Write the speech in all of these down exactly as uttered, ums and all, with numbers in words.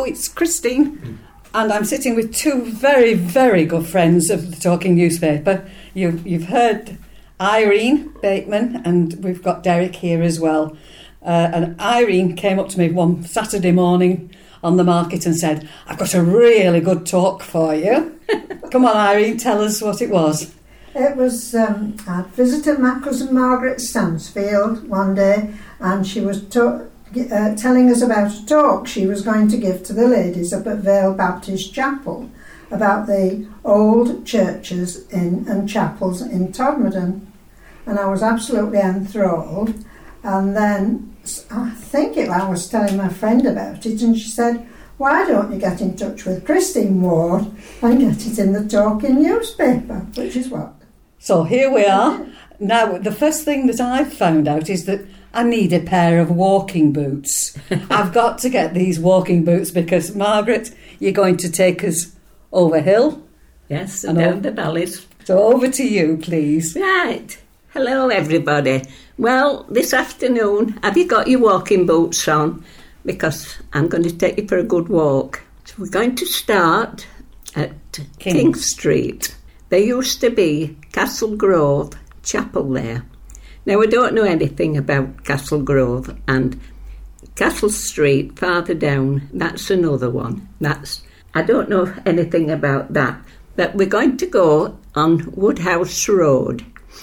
it's Christine, and I'm sitting with two very, very good friends of the Talking Newspaper. You, you've heard Irene Bateman, and we've got Derek here as well. Uh, and Irene came up to me one Saturday morning on the market and said, I've got a really good talk for you. Come on, Irene, tell us what it was. It was, um, I visited my cousin Margaret Stansfield one day, and she was to- uh, telling us about a talk she was going to give to the ladies up at Vale Baptist Chapel about the old churches in and chapels in Todmorden. And I was absolutely enthralled. And then I think it, I was telling my friend about it, and she said, why don't you get in touch with Christine Ward and get it in the Talking Newspaper, which is what. So here we are. Now, the first thing that I've found out is that I need a pair of walking boots. I've got to get these walking boots because, Margaret, you're going to take us over hill. Yes, and down the valleys. So over to you, please. Right. Hello, everybody. Well, this afternoon, have you got your walking boots on? Because I'm going to take you for a good walk. So we're going to start at King, King Street. There used to be Castle Grove Chapel there. Now, I don't know anything about Castle Grove, and Castle Street, farther down, that's another one. That's I don't know anything about that. But we're going to go on Woodhouse Road,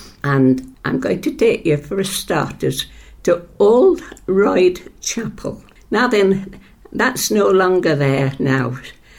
and I'm going to take you, for starters, to Old Royd Chapel. Now then, that's no longer there now,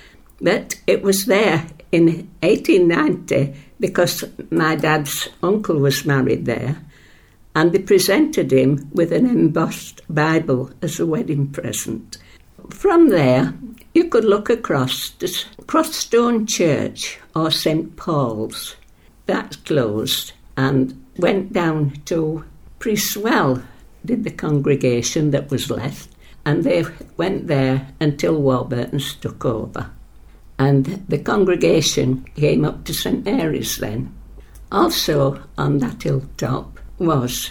but it was there in eighteen ninety because my dad's uncle was married there, and they presented him with an embossed Bible as a wedding present. From there, you could look across to Crossstone Church or Saint Paul's. That's closed, and went down to Priestwell, did the congregation that was left, and they went there until Warburton's took over. And the congregation came up to St Mary's then. Also on that hilltop was,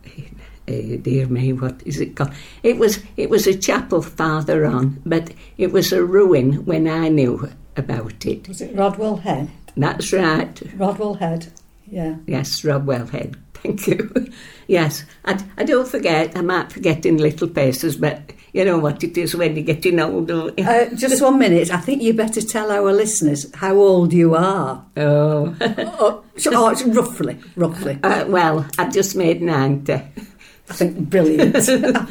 oh dear me, what is it called? It was, it was a chapel farther on, but it was a ruin when I knew about it. Was it Rodwell Head? That's right. Rodwell Head, yeah. Yes, Rodwell Head. Thank you. Yes, I, I don't forget. I might forget in little places, but you know what it is when you're getting older. uh, just one minute. I think you better tell our listeners how old you are. Oh. oh, oh roughly, roughly. Uh, well, I just made ninety. I think brilliant.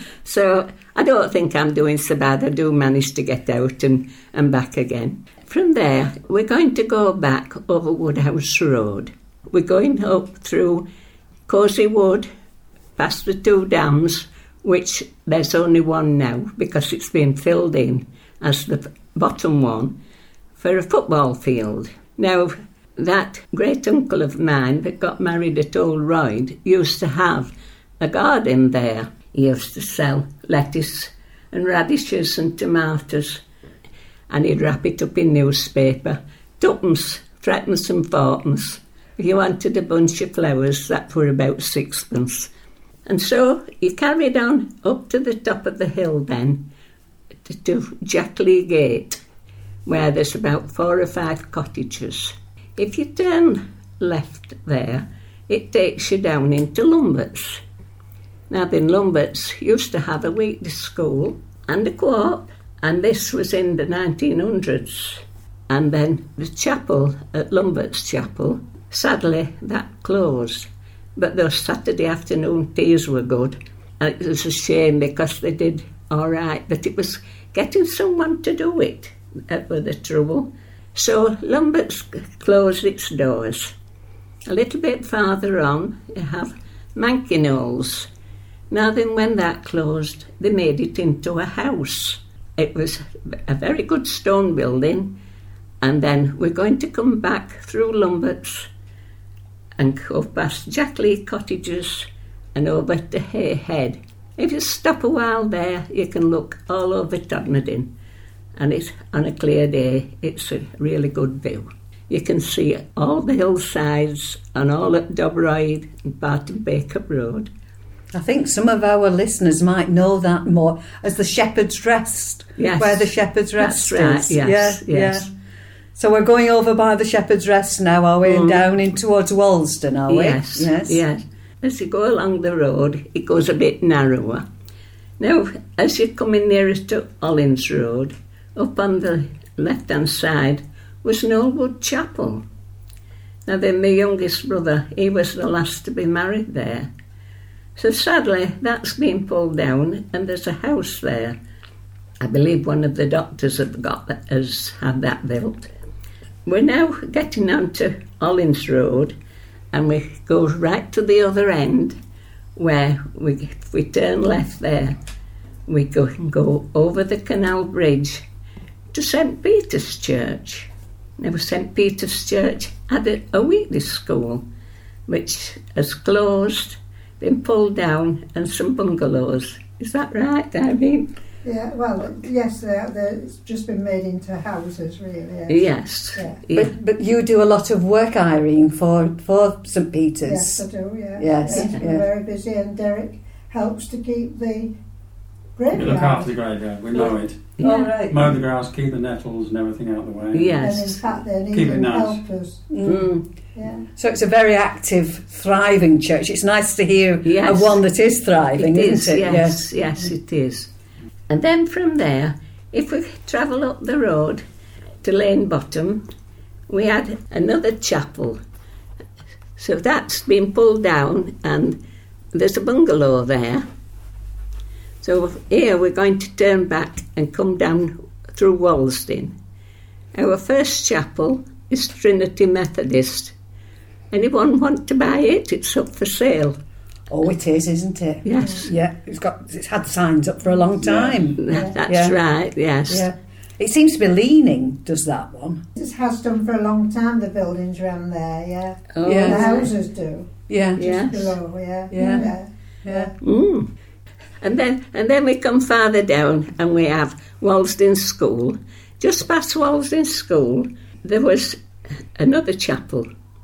So I don't think I'm doing so bad. I do manage to get out and, and back again. From there, we're going to go back over Woodhouse Road. We're going up through Cosy Wood, past the two dams, which there's only one now because it's been filled in as the bottom one for a football field. Now, that great uncle of mine that got married at Old Royd used to have a garden there. He used to sell lettuce and radishes and tomatoes, and he'd wrap it up in newspaper. Tuppence, threepence and fourpence. If you wanted a bunch of flowers, that were about sixpence. And so you carried on up to the top of the hill then, to, to Jackley Gate, where there's about four or five cottages. If you turn left there, it takes you down into Lumberts. Now then, Lumberts used to have a weekday school and a co-op, and this was in the nineteen hundreds. And then the chapel at Lumberts Chapel, sadly, that closed. But those Saturday afternoon teas were good. And it was a shame because they did all right. But it was getting someone to do it that was the trouble. So Lumberts closed its doors. A little bit farther on, you have Mankinolls. Now then, when that closed, they made it into a house. It was a very good stone building. And then we're going to come back through Lumberts and go past Jackley Cottages and over to Hay Head. If you stop a while there, you can look all over Todmorden, and it's on a clear day, it's a really good view. You can see all the hillsides and all at Dobroyd and part of Baker Road. I think some of our listeners might know that more as the Shepherd's Rest, Yes. where the Shepherd's Rest That's right, is. yes, yeah, yes. yeah. So we're going over by the Shepherd's Rest now, are we? Mm. And down in towards Walsden, are we? Yes, yes. yes. As you go along the road, it goes a bit narrower. Now, as you're coming nearer to Hollins Road, up on the left-hand side was Knollwood Chapel. Now then, my youngest brother, he was the last to be married there. So sadly, that's been pulled down, and there's a house there. I believe one of the doctors have got that, has had that built. We're now getting onto Hollins Road, and we go right to the other end, where we, if we turn left there, we go, go over the canal bridge to St Peter's Church. Now, St Peter's Church had a, a weekly school, which has closed, been pulled down, and some bungalows. Is that right, Irene? Yeah, well, yes, they're, they're, it's just been made into houses, really. Yes. Yes. Yeah. Yeah. But, but you do a lot of work, Irene, for, for St Peter's. Yes, I do, yeah. Yes, yes yeah. We're very busy, and Derek helps to keep the We graveyard. look after the graveyard, we mow it. Yeah. All right. Mow the grass, keep the nettles and everything out of the way. And in Yes. fact, they need Keep it nice. helpers. Mm. Yeah. So it's a very active, thriving church. It's nice to hear Yes. of one that is thriving, It isn't is, it? yes, yes, it is. And then from there, if we travel up the road to Lane Bottom, we had another chapel. So that's been pulled down, and there's a bungalow there. So here we're going to turn back and come down through Walsden. Our first chapel is Trinity Methodist. Anyone want to buy it? It's up for sale. Oh, it is, isn't it? Yes. Yeah, it's got it's had signs up for a long time. That- That's Yeah. right, yes. Yeah. It seems to be leaning, does that one? This has done for a long time, the buildings around there, yeah. Oh, Yeah. The houses do. Yeah. Yes. Below, yeah. Yeah. yeah. Yeah. Mm. And then and then we come farther down and we have Walsden School. Just past Walsden School there was another chapel.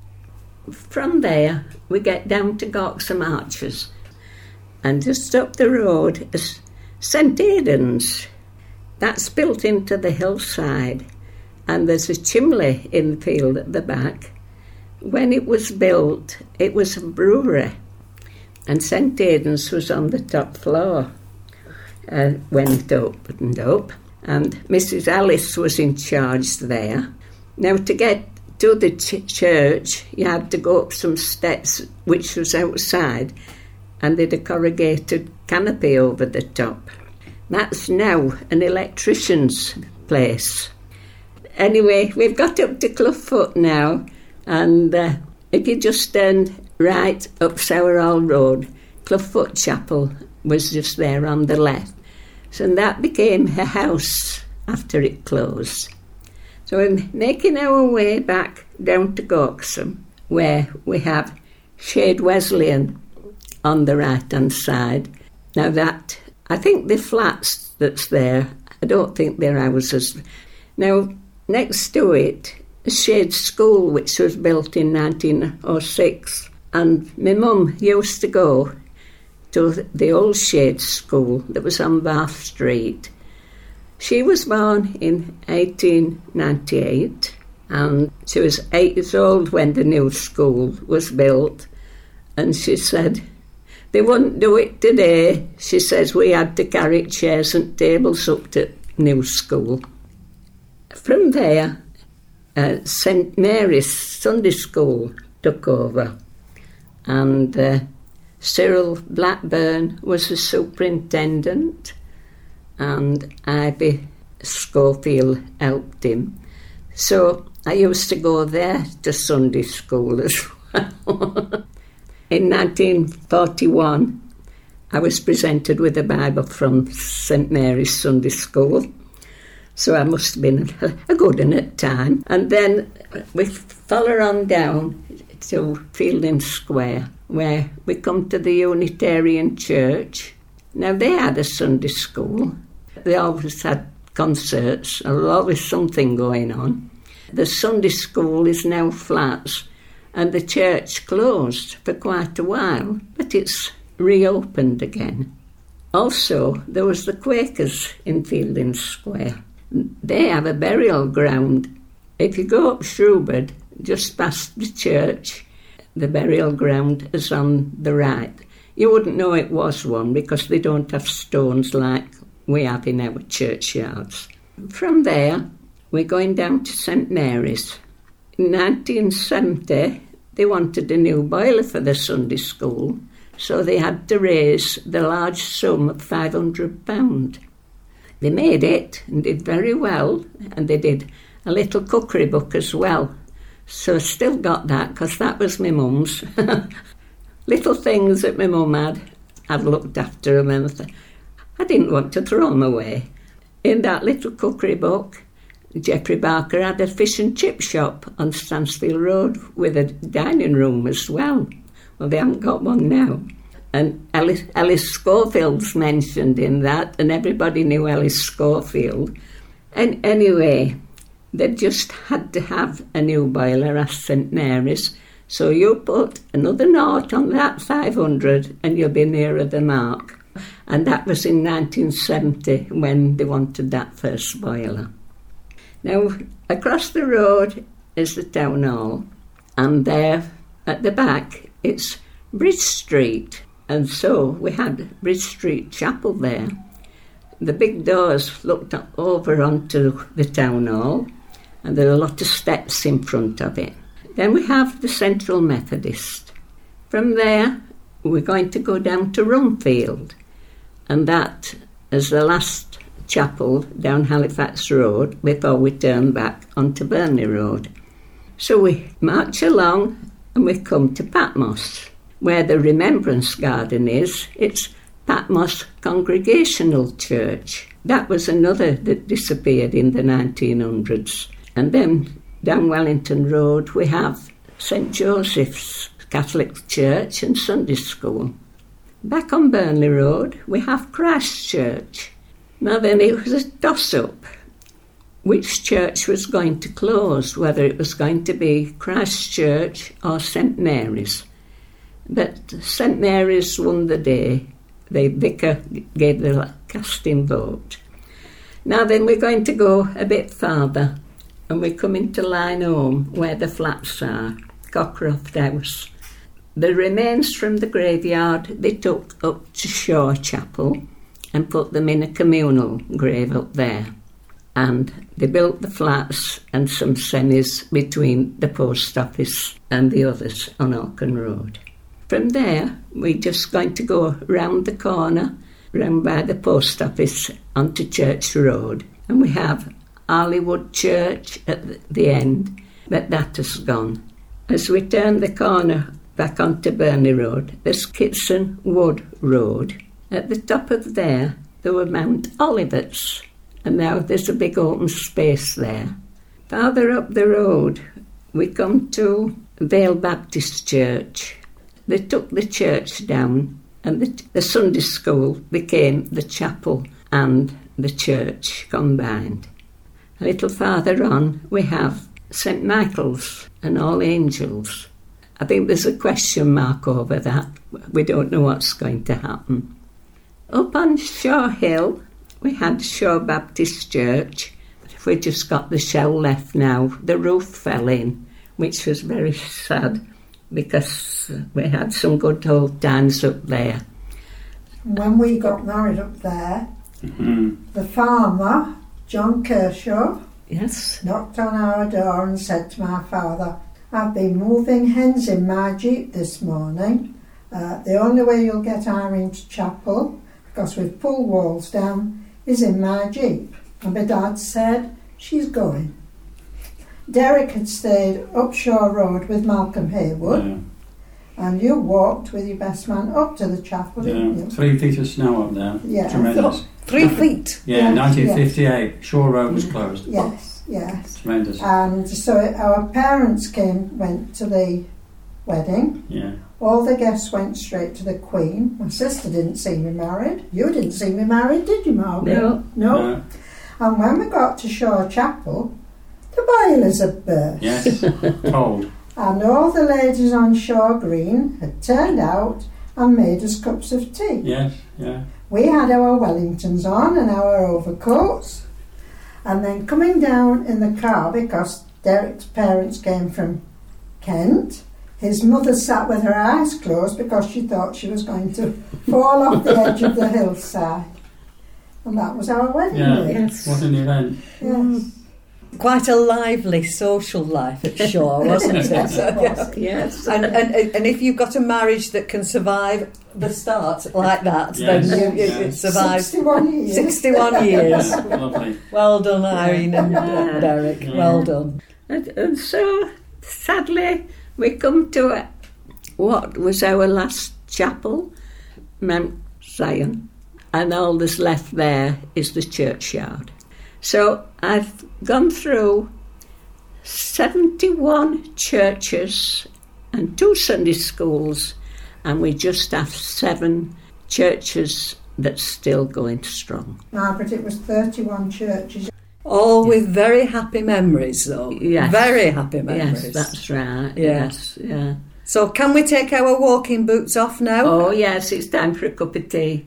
From there we get down to Gawksome Archers, and just up the road is St Aidan's. That's built into the hillside, and there's a chimney in the field at the back. When it was built, it was a brewery, and St Aidan's was on the top floor uh, when it opened up, and Missus Alice was in charge there. Now, to get to the ch- church, you had to go up some steps, which was outside, and they had a corrugated canopy over the top. That's now an electrician's place. Anyway, we've got up to Cloughfoot now, and uh, if you just turned right up Sowerhall Road, Cloughfoot Chapel was just there on the left. So that became a house after it closed. So we're making our way back down to Gawksome, where we have Shade Wesleyan on the right-hand side. Now that, I think the flats that's there, I don't think they're houses. Now, next to it, Shade School, which was built in nineteen oh six, and my mum used to go to the old Shade School that was on Bath Street. She was born in eighteen ninety-eight, and she was eight years old when the new school was built, and she said they wouldn't do it today. She says we had to carry chairs and tables up to new school. From there, uh, St Mary's Sunday School took over, and uh, Cyril Blackburn was the superintendent, and Ivy Schofield helped him. So I used to go there to Sunday school as well. In nineteen forty-one, I was presented with a Bible from St Mary's Sunday School. So I must have been a good one at the time. And then we follow on down to Fielding Square, where we come to the Unitarian Church. Now, they had a Sunday school. They always had concerts. There was always something going on. The Sunday school is now flats, and the church closed for quite a while, but it's reopened again. Also, there was the Quakers in Fielding Square. They have a burial ground. If you go up Shrewford, just past the church, the burial ground is on the right. You wouldn't know it was one because they don't have stones like we have in our churchyards. From there, we're going down to Saint Mary's. In nineteen seventy, they wanted a new boiler for the Sunday school, so they had to raise the large sum of five hundred pounds. They made it and did very well, and they did a little cookery book as well. So I still got that because that was my mum's. Little things that my mum had, I've looked after them and I didn't want to throw them away. In that little cookery book, Geoffrey Barker had a fish and chip shop on Stansfield Road with a dining room as well. Well, they haven't got one now. And Ellis, Ellis Schofield's mentioned in that, and everybody knew Ellis Schofield. And anyway, they just had to have a new boiler at Saint Mary's. So you put another note on that five hundred and you'll be nearer the mark. And that was in nineteen seventy when they wanted that first boiler. Now, across the road is the town hall, and there at the back it's Bridge Street. And so we had Bridge Street Chapel there. The big doors looked over onto the town hall, and there are a lot of steps in front of it. Then we have the Central Methodist. From there, we're going to go down to Rumfield, and that is the last chapel down Halifax Road before we turn back onto Burnley Road. So we march along and we come to Patmos, where the Remembrance Garden is. It's Patmos Congregational Church. That was another that disappeared in the nineteen hundreds. And then down Wellington Road we have Saint Joseph's Catholic Church and Sunday School. Back on Burnley Road we have Christ Church. Now then, it was a toss-up which church was going to close, whether it was going to be Christ Church or Saint Mary's. But Saint Mary's won the day. The vicar gave the casting vote. Now then, we're going to go a bit farther, and we come into Line Home, where the flats are, Cockcroft House. The remains from the graveyard they took up to Shaw Chapel and put them in a communal grave up there. And they built the flats and some semis between the post office and the others on Auken Road. From there, we're just going to go round the corner, round by the post office onto Church Road. And we have Arleywood Church at the end, but that has gone. As we turn the corner back onto Burnley Road, there's Kitson Wood Road. At the top of there, there were Mount Olivets, and now there's a big open space there. Farther up the road, we come to Vale Baptist Church. They took the church down, and the, the Sunday school became the chapel and the church combined. A little farther on, we have Saint Michael's and All Angels. I think there's a question mark over that. We don't know what's going to happen. Up on Shaw Hill, we had Shaw Baptist Church. We just got the shell left now. The roof fell in, which was very sad because we had some good old times up there. When we got married up there, Mm-hmm. the farmer, John Kershaw, Yes. knocked on our door and said to my father, "I've been moving hens in my Jeep this morning. Uh, the only way you'll get Irene to chapel, because we've pulled walls down, is in my Jeep." And my dad said, "She's going." Derek had stayed up Shaw Road with Malcolm Haywood, Yeah. and you walked with your best man up to the chapel, didn't Yeah. you? Three feet of snow up there. Yeah. Tremendous. Three feet. Yeah, Yeah, nineteen fifty-eight. Shaw Road was closed. Yes, yes. Tremendous. And so our parents came, went to the wedding. Yeah. All the guests went straight to the Queen. My sister didn't see me married. You didn't see me married, did you, Margaret? No. No. Uh, And when we got to Shaw Chapel, the boilers had burst. yes. Cold. And all the ladies on Shaw Green had turned out and made us cups of tea. Yes, yeah. We had our Wellingtons on and our overcoats, and then coming down in the car, because Derek's parents came from Kent, his mother sat with her eyes closed because she thought she was going to fall off the edge of the hillside. And that was our wedding Yeah, day. Yes. what an event. Yes. Quite a lively social life at Shaw, wasn't it? Yes, it was. Yes. And, and and if you've got a marriage that can survive the start like that, Yes, then you, you, it yes. survives sixty-one years. sixty-one years. Yeah, lovely. Well done, Irene and uh, Yeah. Derek. Yeah. Well done. And, and so, sadly, we come to a, what was our last chapel, Mount Zion, and all that's left there is the churchyard. So I've gone through seventy-one churches and two Sunday schools, and we just have seven churches that's still going strong. Margaret, it was thirty-one churches. All with very happy memories, though. Yes. Very happy memories. Yes, that's right. Yeah. Yes, yeah. So can we take our walking boots off now? Oh, yes, it's time for a cup of tea.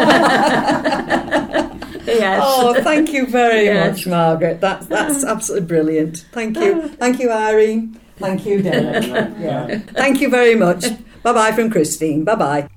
Yes. Oh, thank you very Yes. much, Margaret. That's that's absolutely brilliant. Thank you. Thank you, Irene. Thank you, Derek. Yeah, Yeah. yeah. Thank you very much. Bye-bye from Christine. Bye-bye.